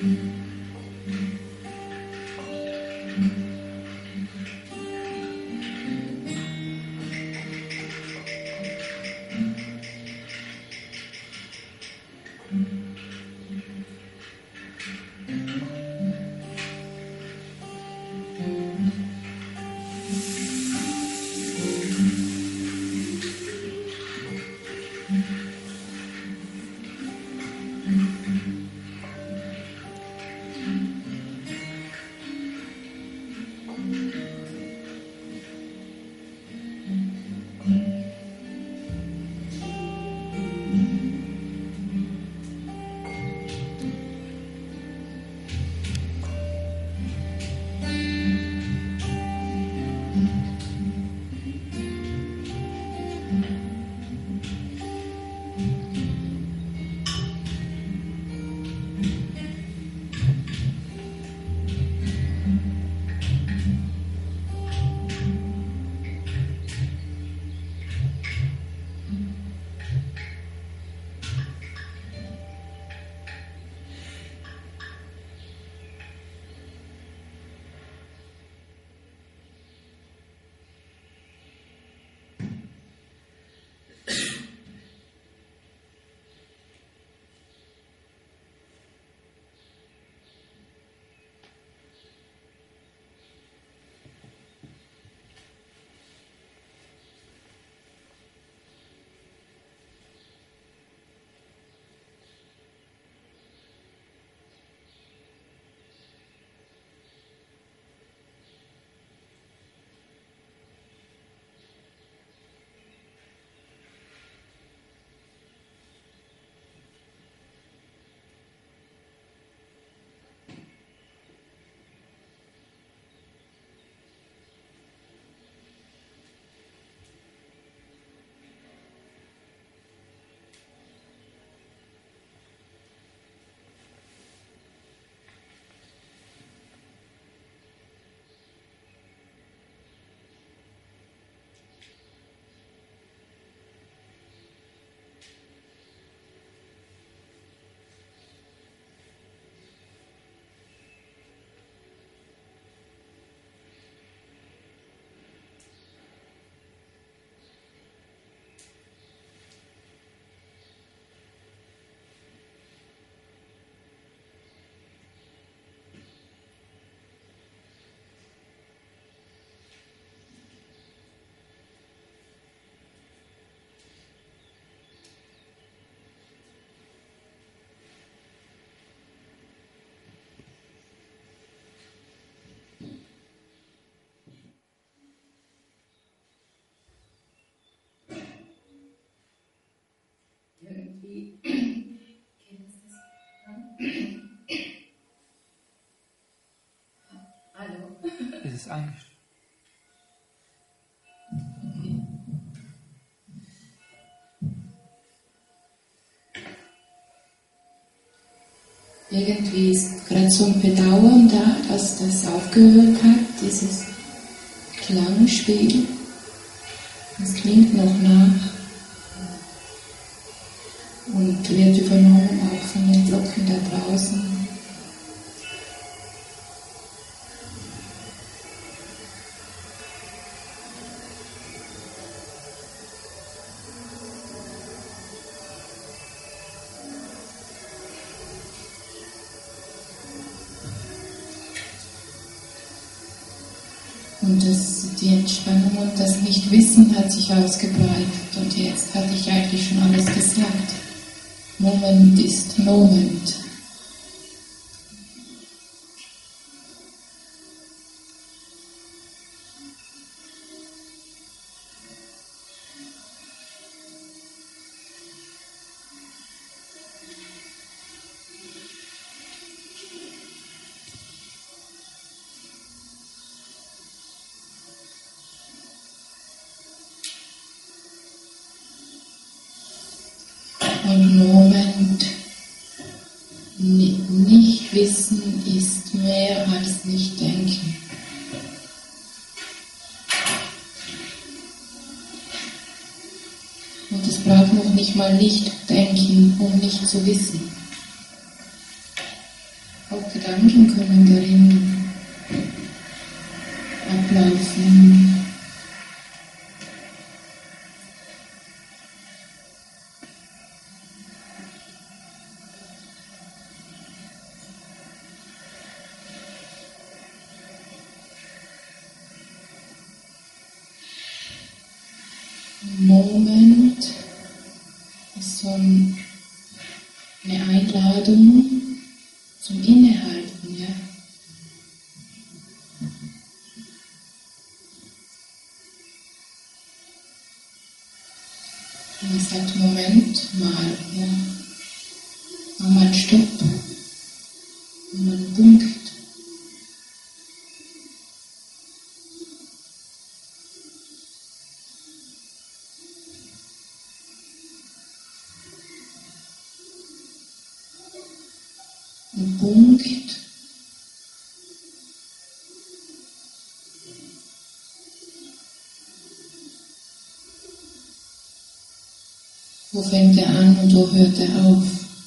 Es ist Angst. Irgendwie ist gerade so ein Bedauern da, dass das aufgehört hat, dieses Klangspiel. Es klingt noch nach und wird übernommen auch von den Glocken da draußen. Und die Entspannung und das Nichtwissen hat sich ausgebreitet. Und jetzt hatte ich eigentlich schon alles gesagt. Moment ist Moment. Und Moment, nicht wissen ist mehr als nicht denken. Und es braucht noch nicht mal nicht denken, um nicht zu wissen. Okay. Gedanken können darin ablaufen. Moment ist so eine Einladung zum Innehalten, ja. Und man sagt, Moment mal, ja. Mach mal einen Stopp, mach mal einen Punkt. Ein Punkt. Wo fängt er an und wo hört er auf?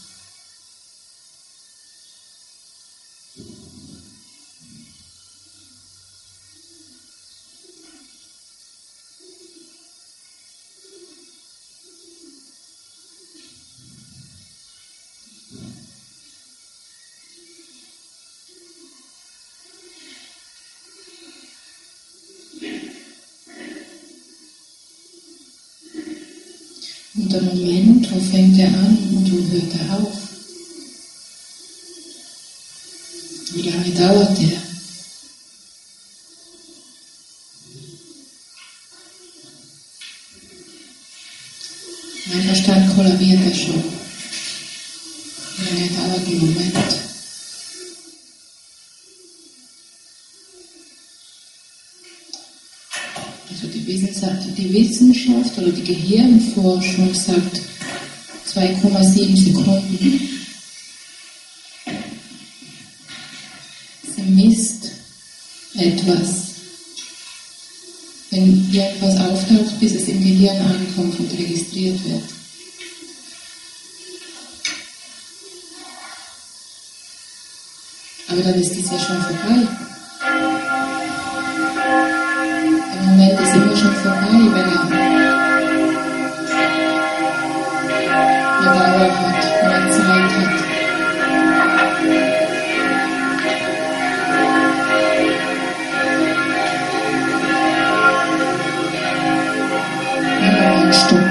Und der Moment, wo fängt er an und wo hört er auf? Wie lange dauert der? Mein Verstand kollabiert ja schon. Wie lange dauert ein Moment? Also die Wissenschaft oder die Gehirnforschung sagt 2,7 Sekunden. Sie misst etwas, wenn irgendwas auftaucht, bis es im Gehirn ankommt und registriert wird. Aber dann ist dies ja schon vorbei. Der Moment ist immer schon vorbei, wenn er eine Dauer hat, wenn er Zeit hat. Stopp.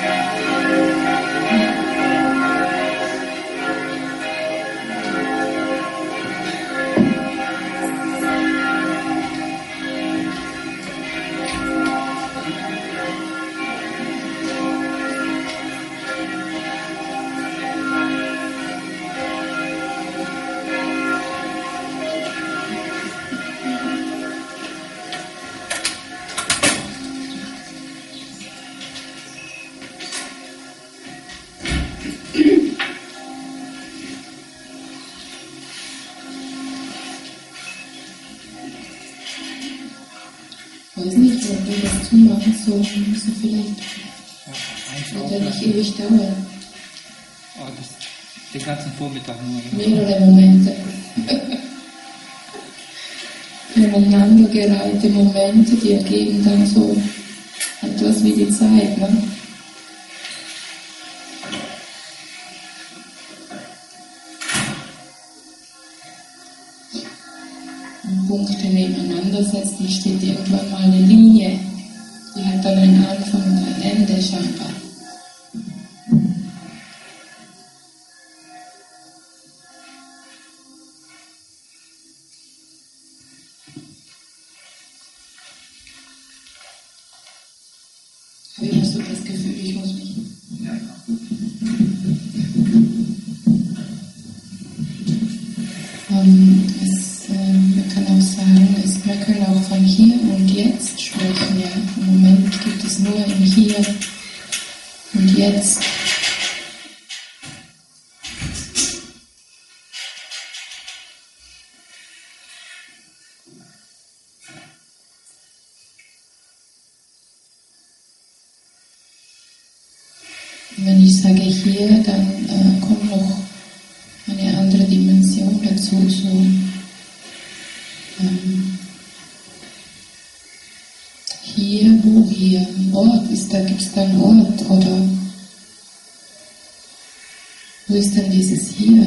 Ich weiß nicht, ob wir das zumachen sollen, so vielleicht. Ja, wird ja nicht ewig dauern. Oh, den ganzen Vormittag nur. Mehrere Momente. Aneinandergereihte Momente, die ergeben dann so etwas wie die Zeit. Ne? Punkte nebeneinander setzt, dann steht irgendwann mal eine Linie, die hat dann einen Anfang und ein Ende scheinbar. Habe ich so das Gefühl, ich muss mich... Ja. Man kann auch sagen, wir können auch von hier und jetzt sprechen. Ja. Im Moment gibt es nur im Hier und Jetzt. Und wenn ich sage hier, dann kommt noch eine andere Dimension dazu. So, hier, wo hier ein Ort ist, da gibt es da einen Ort, oder wo ist denn dieses hier?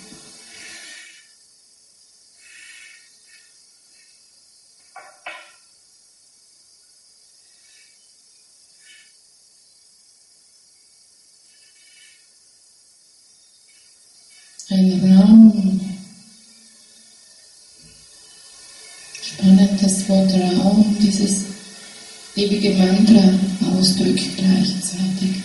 Ein Raum. Spannend, das Wort Raum, dieses ewige Mantra ausdrückt gleichzeitig.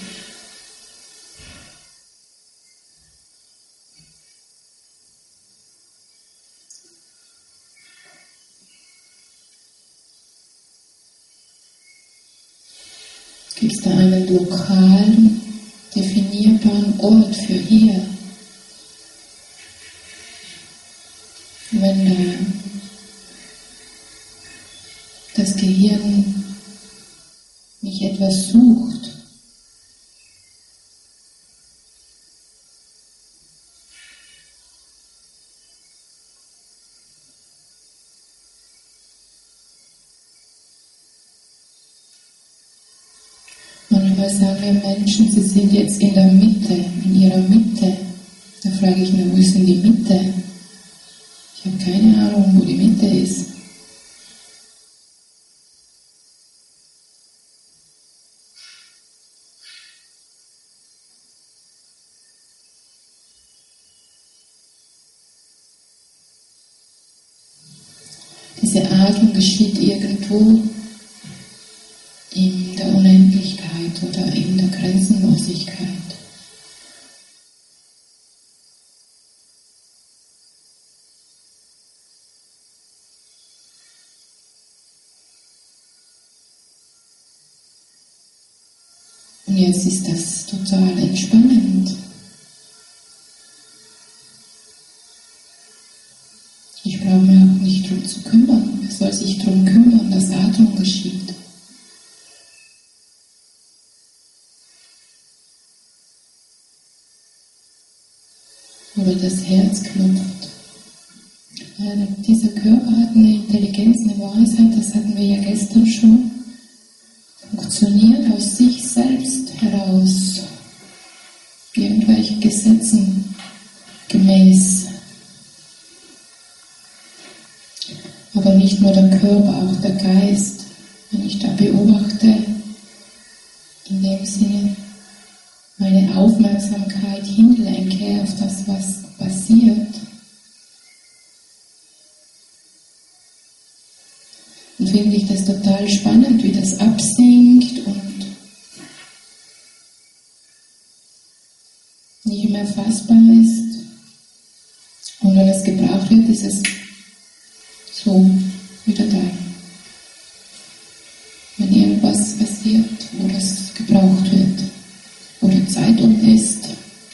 Gibt es da einen lokalen, definierbaren Ort für hier? Wenn das Gehirn nicht etwas sucht, manchmal sagen wir Menschen, sie sind jetzt in der Mitte, in ihrer Mitte. Da frage ich mich, wo ist denn die Mitte? Ich habe keine Ahnung, wo die Mitte ist. Diese Atmung geschieht irgendwo in der Unendlichkeit oder in der Grenzenlosigkeit. Und jetzt ist das total entspannend. Ich brauche mich auch nicht darum zu kümmern. Wer soll sich darum kümmern, dass Atmung geschieht? Oder das Herz klopft. Dieser Körper hat eine Intelligenz, eine Weisheit, das hatten wir ja gestern schon. Funktioniert aus sich selbst heraus, irgendwelchen Gesetzen gemäß. Aber nicht nur der Körper, auch der Geist. Wenn ich da beobachte, in dem Sinne meine Aufmerksamkeit hinlenke auf das, was passiert, und finde ich das total spannend, wie das absinkt und nicht mehr fassbar ist. Und wenn es gebraucht wird, ist es so wieder da. Wenn irgendwas passiert, wo das gebraucht wird, wo die Zeit um ist,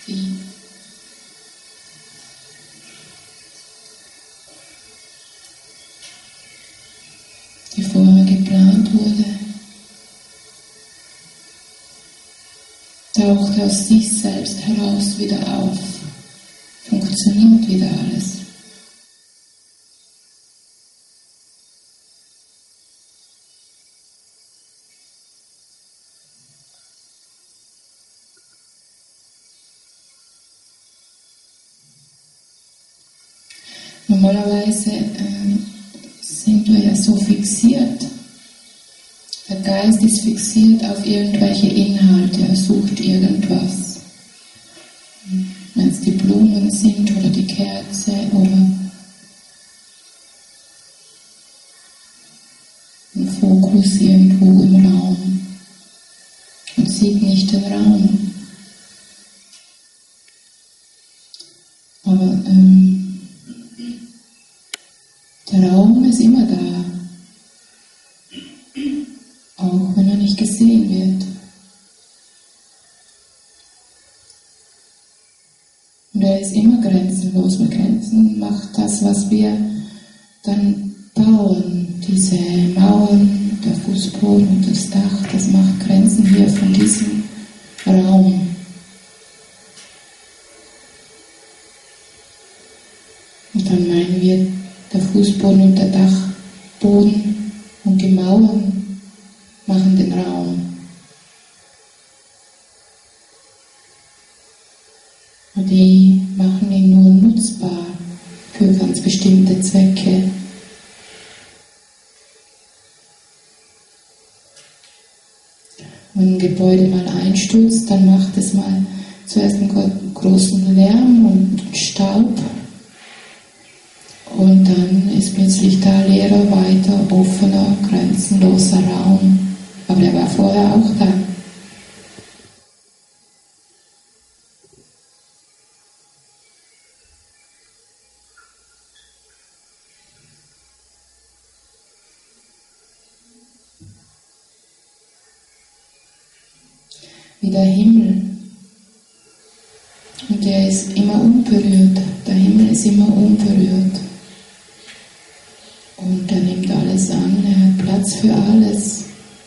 die vorher geplant wurde, taucht aus sich selbst heraus wieder auf, funktioniert wieder alles. Normalerweise sind wir ja so fixiert. Der Geist ist fixiert auf irgendwelche Inhalte, er sucht irgendwas. Wenn es die Blumen sind oder die Kerze oder ein Fokus irgendwo im Raum und sieht nicht den Raum. Aber der Raum ist immer da, auch wenn er nicht gesehen wird. Und er ist immer grenzenlos. Mit Grenzen macht das, was wir dann bauen, diese Mauern, der Fußboden und das Dach, das macht Grenzen hier von diesem Raum. Fußboden und der Dachboden und die Mauern machen den Raum. Und die machen ihn nur nutzbar für ganz bestimmte Zwecke. Wenn ein Gebäude mal einstürzt, dann macht es mal zuerst einen großen Lärm und Staub. Und dann ist plötzlich da leerer, weiter, offener, grenzenloser Raum. Aber der war vorher auch da. Wie der Himmel. Und der ist immer unberührt. Der Himmel ist immer unberührt. Und er nimmt alles an, er hat Platz für alles.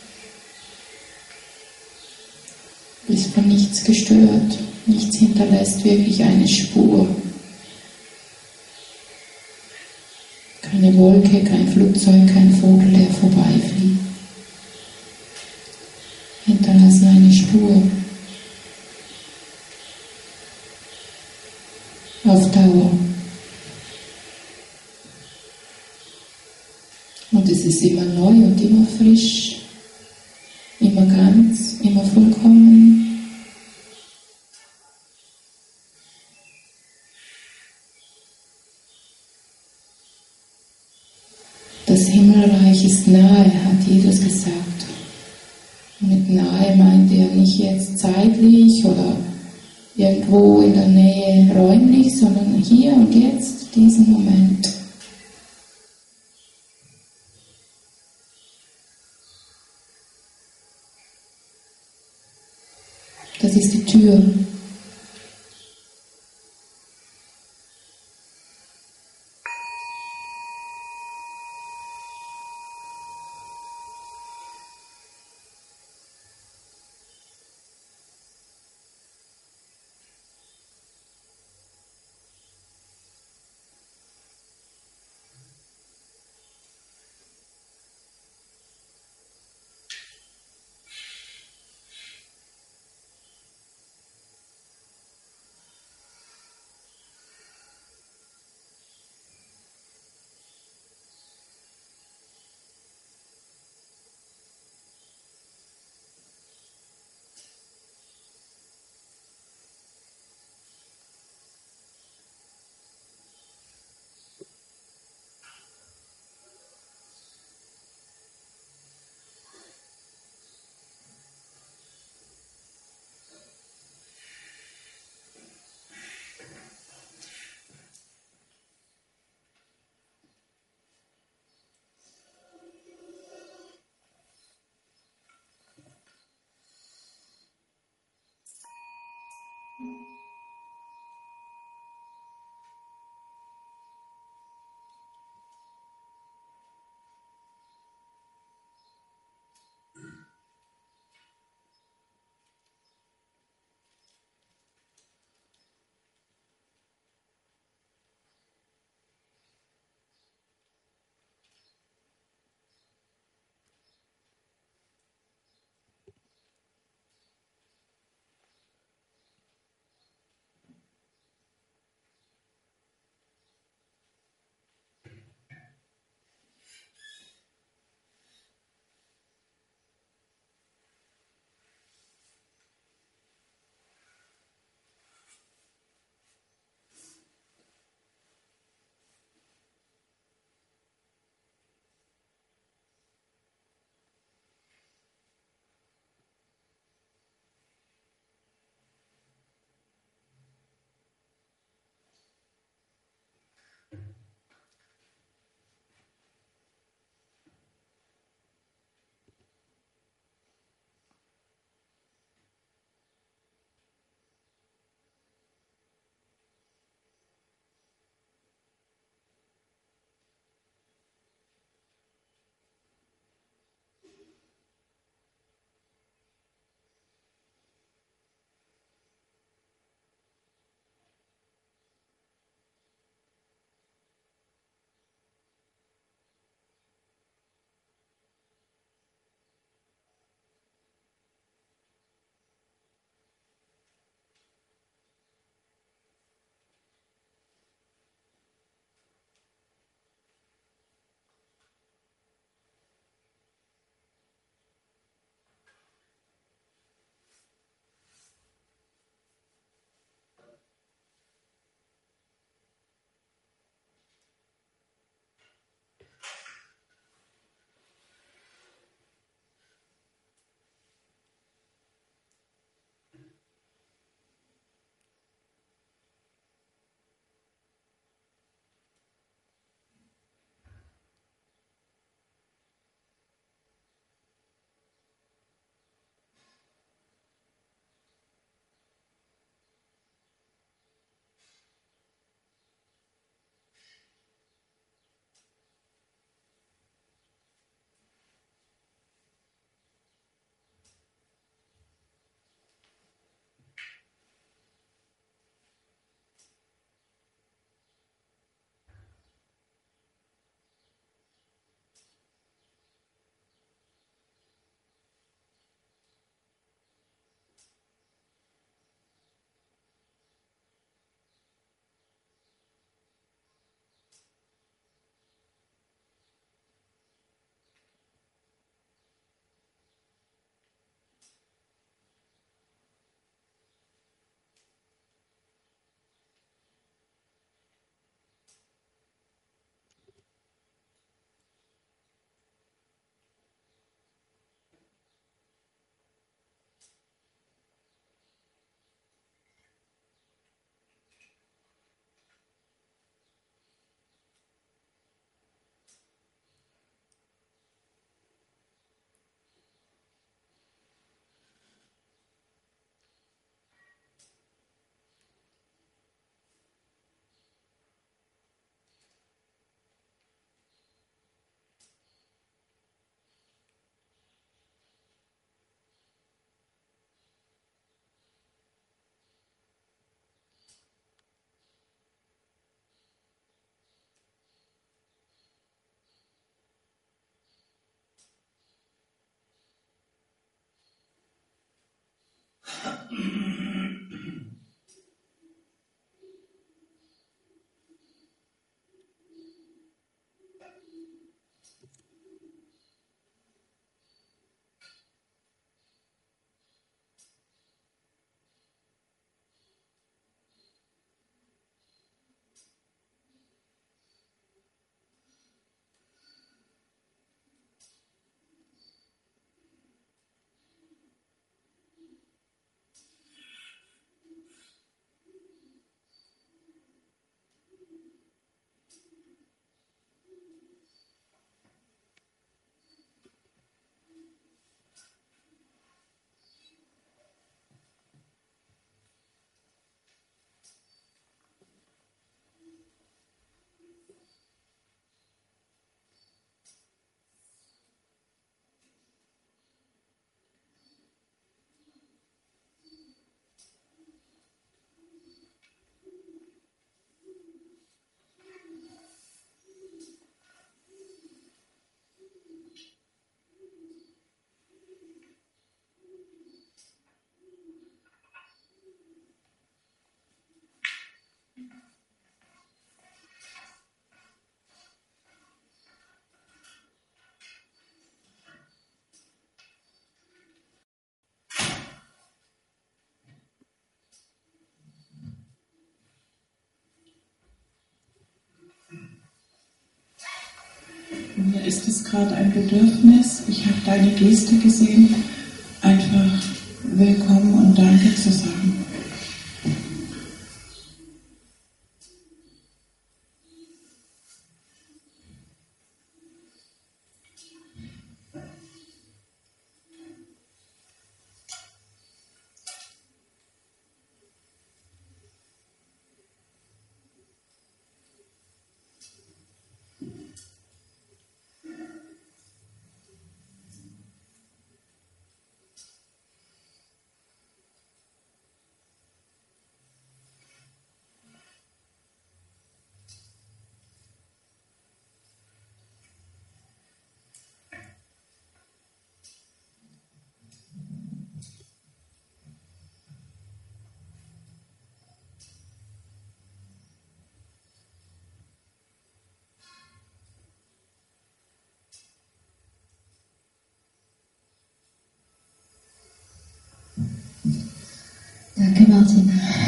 Ist von nichts gestört. Nichts hinterlässt wirklich eine Spur. Keine Wolke, kein Flugzeug, kein Vogel, der vorbeifliegt. Hinterlassen eine Spur. Auf Dauer. Und es ist immer neu und immer frisch, immer ganz, immer vollkommen. Das Himmelreich ist nahe, hat Jesus gesagt. Mit nahe meint er nicht jetzt zeitlich oder irgendwo in der Nähe räumlich, sondern hier und jetzt, diesen Moment. Das ist die Tür. ist es gerade ein Bedürfnis, ich habe deine Geste gesehen, einfach willkommen und Danke zu sagen. Danke, Martin.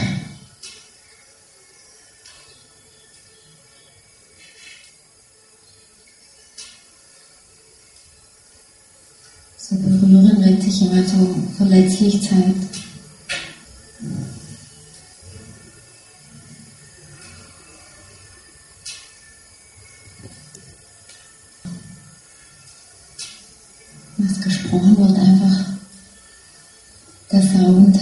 So berühren, wenn sich jemand so verletzlich zeigt. Was gesprochen wird, einfach der Sound.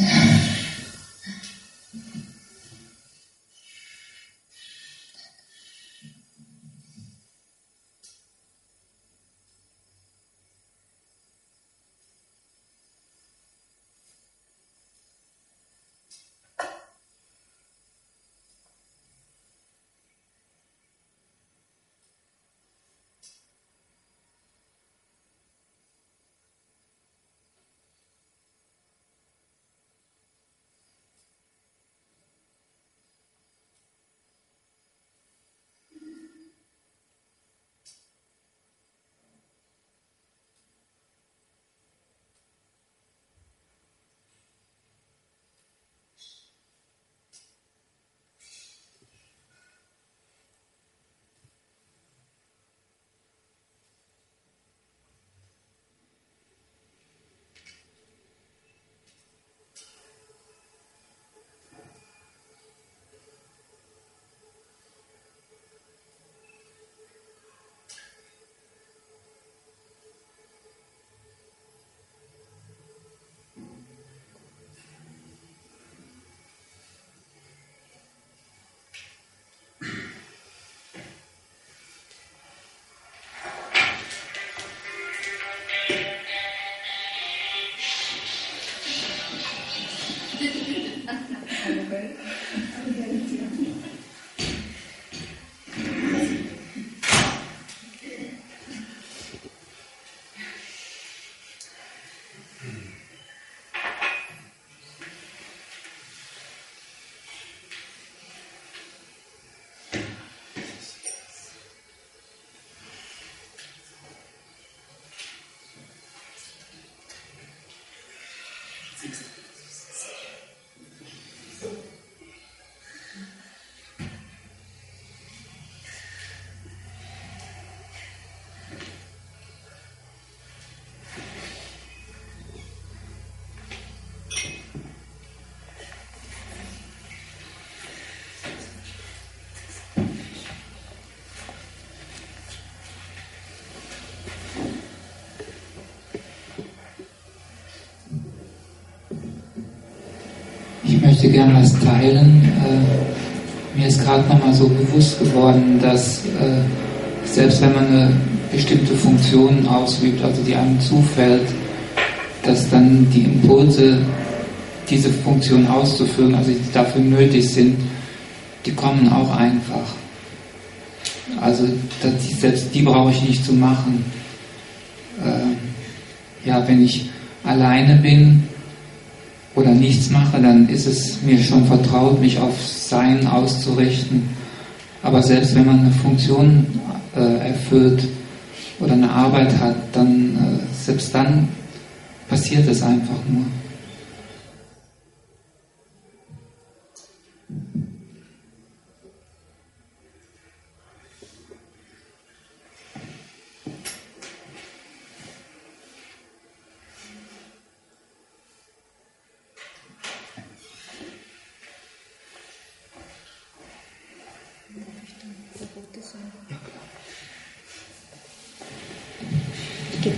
Ich möchte gerne was teilen. Mir ist gerade nochmal so bewusst geworden, dass selbst wenn man eine bestimmte Funktion ausübt, also die einem zufällt, dass dann die Impulse, diese Funktion auszuführen, also die dafür nötig sind, die kommen auch einfach. Also selbst die brauche ich nicht zu machen. Ja, wenn ich alleine bin oder nichts mache, dann ist es mir schon vertraut, mich auf Sein auszurichten. Aber selbst wenn man eine Funktion erfüllt oder eine Arbeit hat, dann selbst dann passiert es einfach nur.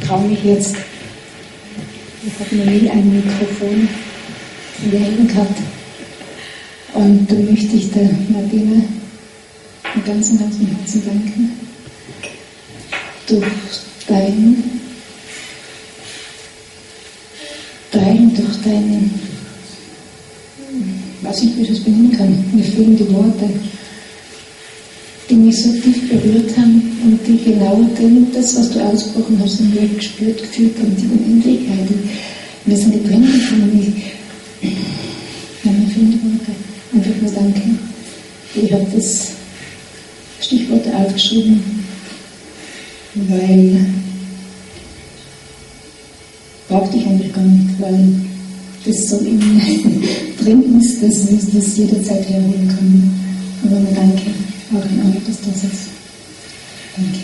traue mich jetzt. Ich habe noch nie ein Mikrofon in den Händen gehabt. Und da möchte ich der Martina von ganzem Herzen danken. Durch durch deinen, weiß nicht, wie ich das benennen kann, mir fehlen die Worte, die mich so tief berührt haben und die genau das, was du ausgesprochen hast, in mir gespürt, gefühlt haben, die Unendlichkeit. Wir sind nicht drin gekommen. Ja, mir fehlen die Worte. Einfach nur danke. Ich habe das Stichwort aufgeschrieben, weil brauchte ich eigentlich gar nicht, weil das so in mir drin ist, dass ich das jederzeit herholen kann. Aber nur danke, auch an euch, dass das ist. Danke.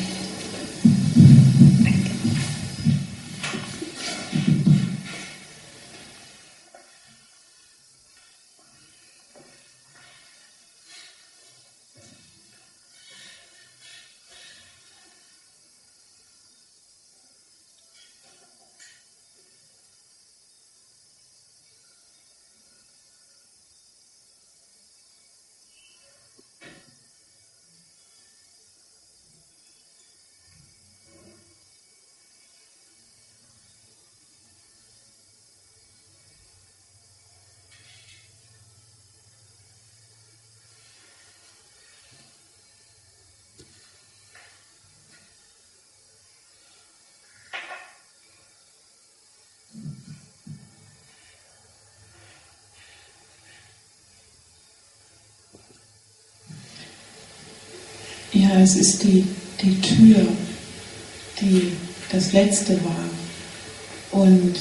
Ja, es ist die Tür, die das Letzte war. Und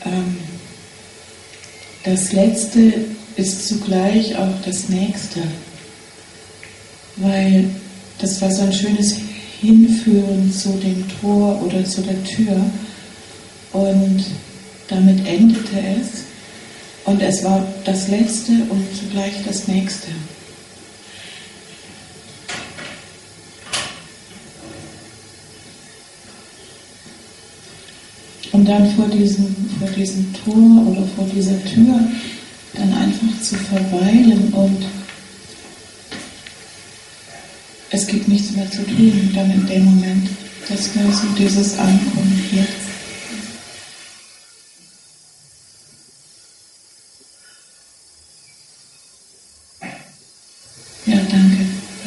das Letzte ist zugleich auch das Nächste. Weil das war so ein schönes Hinführen zu dem Tor oder zu der Tür. Und damit endete es. Und es war das Letzte und zugleich das Nächste. Und dann vor diesem Tor oder vor dieser Tür dann einfach zu verweilen und es gibt nichts mehr zu tun dann in dem Moment. Das wäre so dieses Ankommen hier. Ja, danke.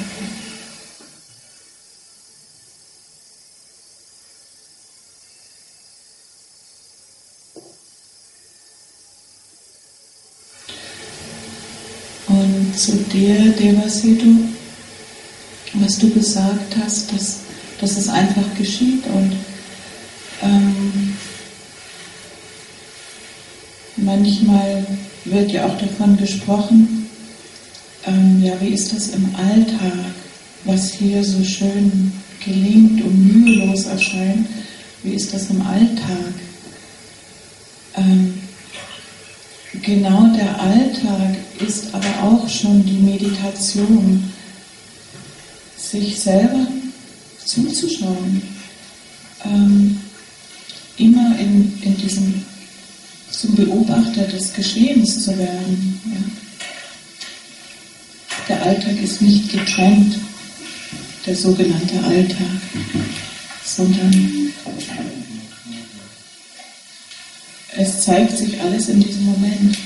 Und zu dir, Devasiddhu, was du gesagt hast, dass es einfach geschieht und manchmal wird ja auch davon gesprochen, ja, wie ist das im Alltag, was hier so schön gelingt und mühelos erscheint, wie ist das im Alltag? Genau der Alltag ist aber auch schon die Meditation, sich selber zuzuschauen, immer in diesem zum Beobachter des Geschehens zu werden. Ja. Der Alltag ist nicht getrennt, der sogenannte Alltag, sondern es zeigt sich alles in diesem Moment.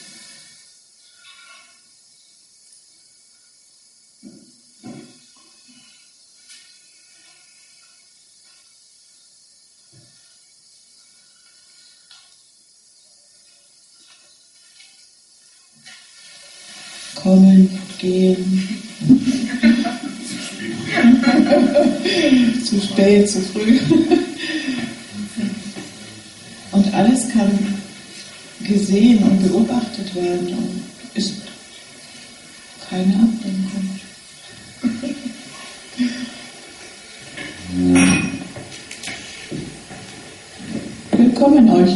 Kommen, gehen. Zu spät, zu früh. Und alles kann gesehen und beobachtet werden und ist keine Ablenkung. Willkommen euch.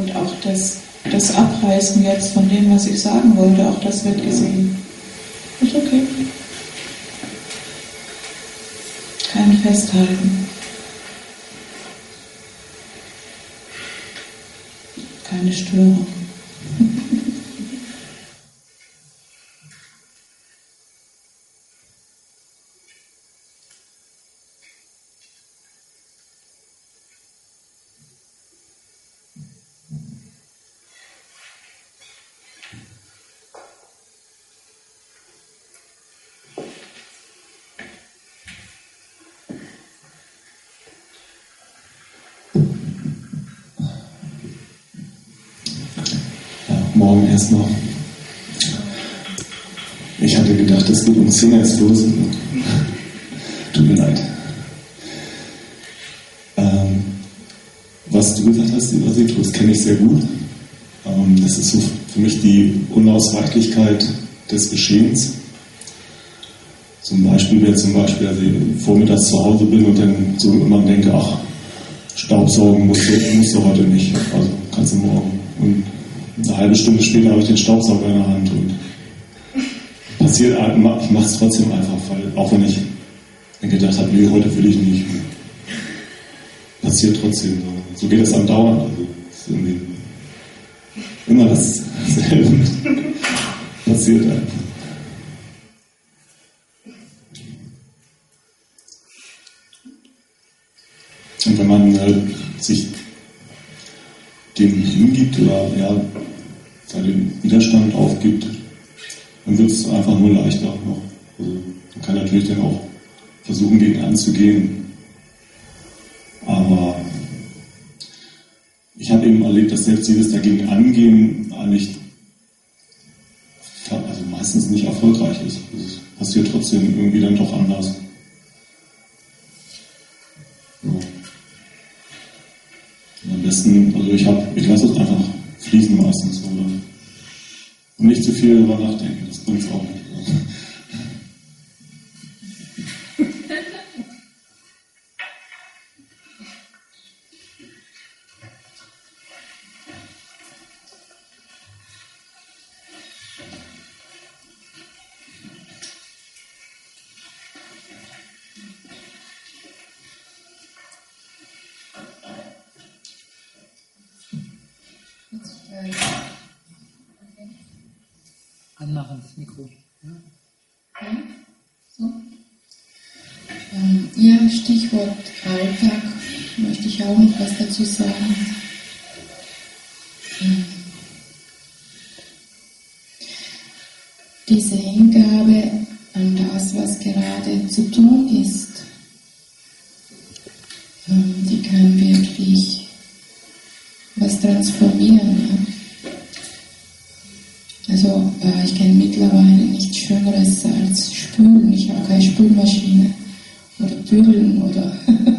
Und auch das Abreißen jetzt von dem, was ich sagen wollte, auch das wird gesehen. Ist okay. Kein Festhalten. Keine Störung. Morgen erstmal. Ich hatte gedacht, es geht um 10 jetzt los. Tut mir leid. Was du gesagt hast, Ibrahim, das kenne ich sehr gut. Das ist so für mich die Unausweichlichkeit des Geschehens. Zum Beispiel, dass ich vormittags zu Hause bin und dann so immer denke, ach, Staubsaugen musst du heute nicht. Also kannst du morgen. Und eine halbe Stunde später habe ich den Staubsauger in der Hand und passiert, ich mache es trotzdem einfach, weil, auch wenn ich dann gedacht habe, nee, heute will ich nicht. Passiert trotzdem. So geht es andauernd. Also, ist irgendwie immer dasselbe. Passiert einfach. Und wenn man sich dem hingibt oder den Widerstand aufgibt, dann wird es einfach nur leichter noch. Also man kann natürlich dann auch versuchen, gegen anzugehen. Aber ich habe eben erlebt, dass selbst dieses dagegen angehen eigentlich meistens nicht erfolgreich ist. Es passiert trotzdem irgendwie dann doch anders. Ja. Am besten, also ich lasse es einfach fließen meistens, oder? Und nicht zu viel darüber nachdenken, das bringt es auch nicht. Anmachen, das Mikro. Ja, so. Ja, Stichwort Alltag, möchte ich auch noch was dazu sagen. Diese Hingabe an das, was gerade zu tun ist, die kann wirklich was transformieren. Ja? Also ich kenne mittlerweile nichts Schöneres als Spülen. Ich habe keine Spülmaschine oder Bügeln oder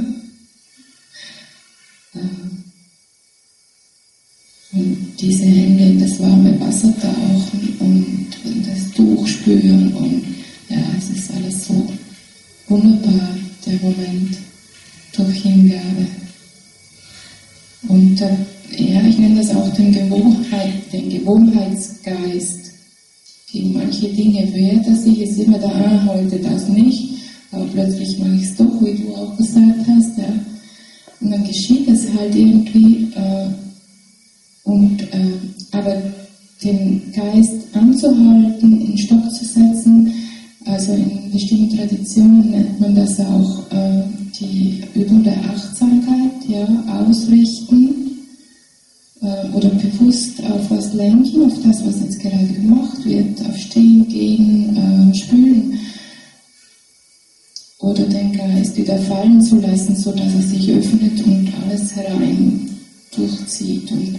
und diese Hände in das warme Wasser tauchen und das Tuch spüren und ja, es ist alles so wunderbar, der Moment durch Hingabe. Und ich nenne das auch den Gewohnheitsgeist. Gegen manche Dinge wehrt er sich, ist immer da, heute das nicht, aber plötzlich mache ich es doch, wie du auch gesagt hast, ja. Und dann geschieht es halt irgendwie, aber den Geist anzuhalten, in Stock zu setzen, also in bestimmten Traditionen nennt man das auch die Übung der Achtsamkeit, ja, ausrichten oder bewusst auf was lenken, auf das, was jetzt gerade gemacht wird, auf Stehen, Gehen, Spülen. Oder den Geist wieder fallen zu lassen, sodass er sich öffnet und alles herein durchzieht. Und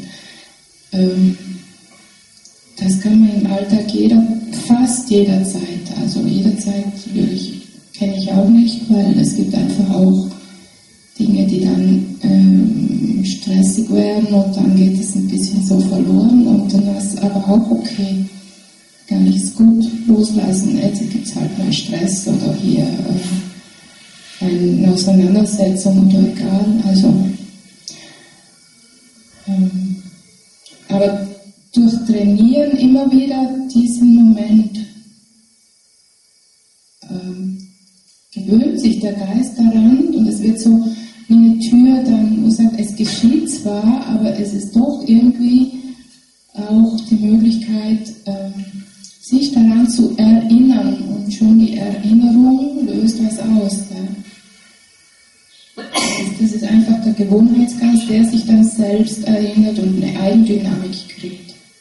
das kann man im Alltag fast jederzeit, also jederzeit kenne ich auch nicht, weil es gibt einfach auch Dinge, die dann stressig werden und dann geht es ein bisschen so verloren und dann ist aber auch okay, kann ich es gut loslassen. Jetzt gibt es halt mal Stress oder hier eine Auseinandersetzung oder egal, also Aber durch Trainieren immer wieder diesen Moment gewöhnt sich der Geist daran und es wird so wie eine Tür dann, wo sagt, es geschieht zwar, aber es ist doch irgendwie auch die Möglichkeit, sich daran zu erinnern und schon die Erinnerung löst was aus. Ja. Das ist einfach der Gewohnheitsgeist, der sich dann selbst erinnert und eine Eigendynamik kriegt.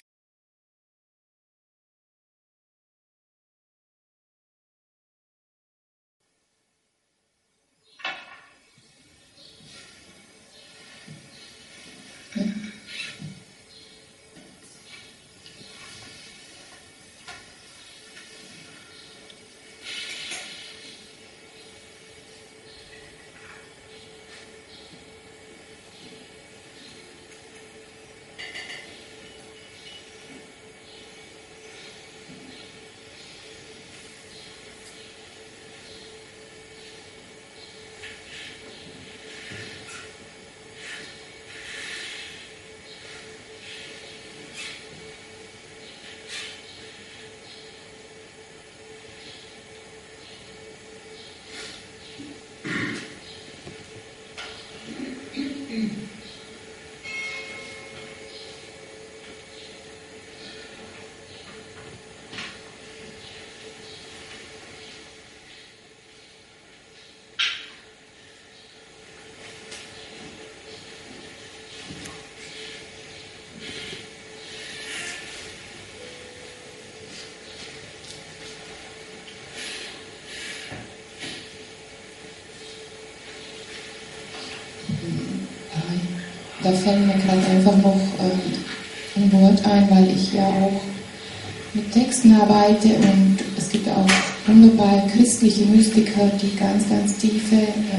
Da fällt mir gerade einfach noch ein Wort ein, weil ich ja auch mit Texten arbeite und es gibt auch wunderbare christliche Mystiker, die ganz, ganz tiefe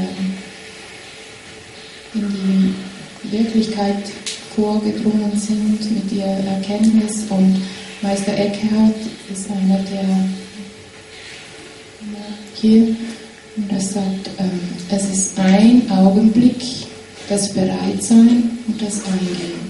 in die Wirklichkeit vorgedrungen sind mit ihrer Erkenntnis und Meister Eckhart ist einer, der hier und er sagt, es ist ein Augenblick, das Bereitsein und das Eingehen.